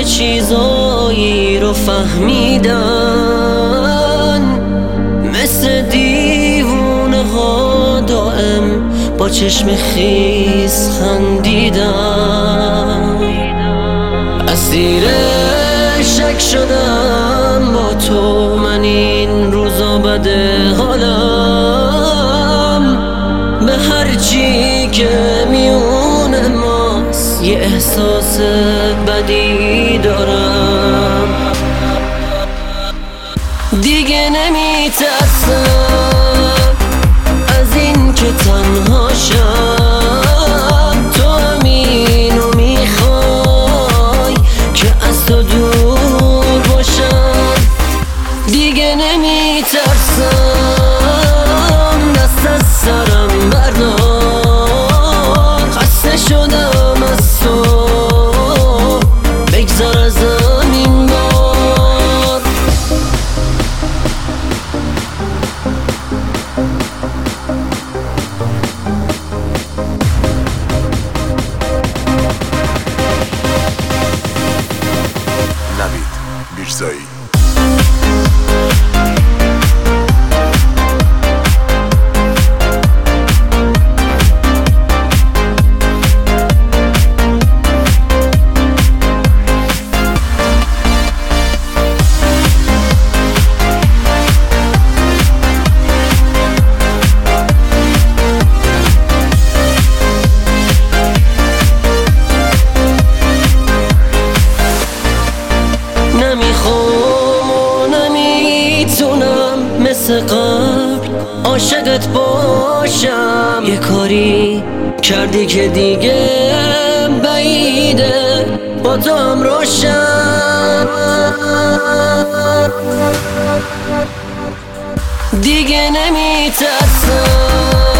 یه چیزایی رو فهمیدن، مثل دیوونه ها دائم با چشم خیس خندیدن. اسیر شک شدم با تو، من این روزا بده حالم، به هر چی که میونه ماست یه احساس بدی دارم. دیگه نمیترسم از این که تنها شم، تو همینو میخوای که از تو دور باشم. دیگه نمیترسم، دست از سرم بردار، خسته شدم از تو، بگذار ازم این بار. نوید میرزایی. نمیخوام و نمیتونم مثل قبل عاشقت باشم، یه کاری کردی که دیگه بعیده با تو هم روشم. دیگه نمیترسم